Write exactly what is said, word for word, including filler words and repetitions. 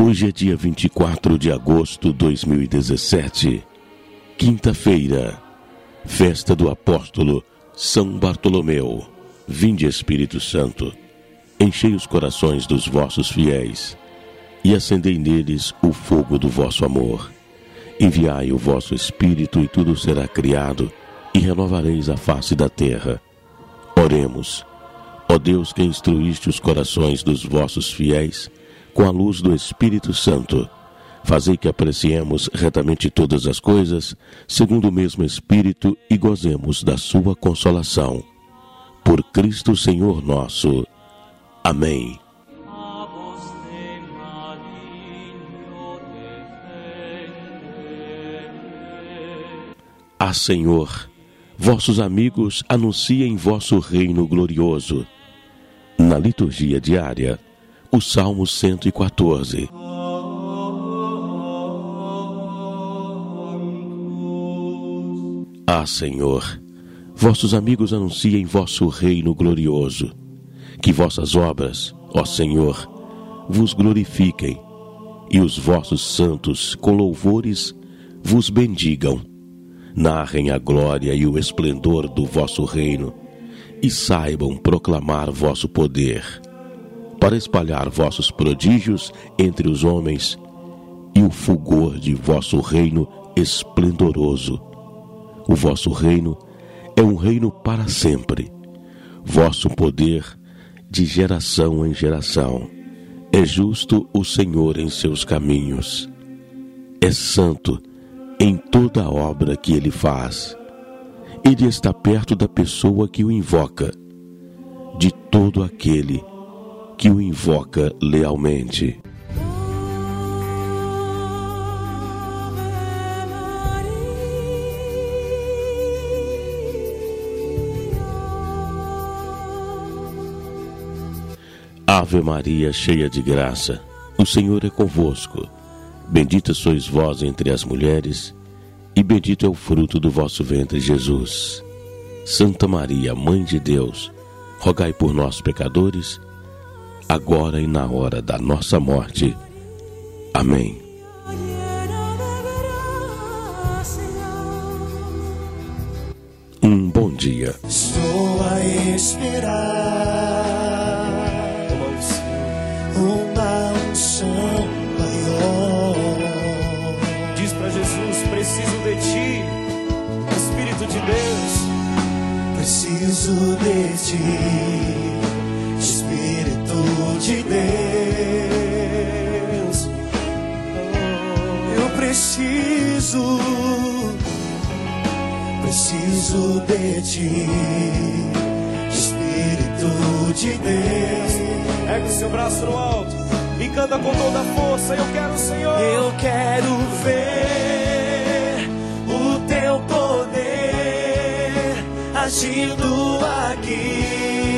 Hoje é dia vinte e quatro de agosto de dois mil e dezessete, quinta-feira, festa do apóstolo São Bartolomeu. Vinde, Espírito Santo, enchei os corações dos vossos fiéis e acendei neles o fogo do vosso amor. Enviai o vosso Espírito e tudo será criado e renovareis a face da terra. Oremos. Ó Deus, que instruíste os corações dos vossos fiéis com a luz do Espírito Santo, fazei que apreciemos retamente todas as coisas, segundo o mesmo Espírito, e gozemos da sua consolação. Por Cristo Senhor nosso. Amém. Ah, Senhor, vossos amigos anunciem vosso reino glorioso. Na liturgia diária, o Salmo cento e quatorze. Ah, Senhor, vossos amigos anunciem vosso reino glorioso. Que vossas obras, ó Senhor, vos glorifiquem, e os vossos santos, com louvores, vos bendigam. Narrem a glória e o esplendor do vosso reino, e saibam proclamar vosso poder, para espalhar vossos prodígios entre os homens e o fulgor de vosso reino esplendoroso. O vosso reino é um reino para sempre, vosso poder de geração em geração. É justo o Senhor em seus caminhos, é santo em toda a obra que ele faz. Ele está perto da pessoa que o invoca, de todo aquele que o invoca lealmente. Ave Maria, cheia de graça, o Senhor é convosco. Bendita sois vós entre as mulheres, e bendito é o fruto do vosso ventre, Jesus. Santa Maria, Mãe de Deus, rogai por nós, pecadores, agora e na hora da nossa morte. Amém. Um bom dia. Estou a esperar uma unção maior. Diz pra Jesus: preciso de ti, Espírito de Deus. Preciso de ti, Espírito de Deus. Eu preciso, preciso de ti, Espírito de Deus. Ergue seu braço no alto e canta com toda a força. Eu quero o Senhor. Eu quero ver o teu poder agindo aqui.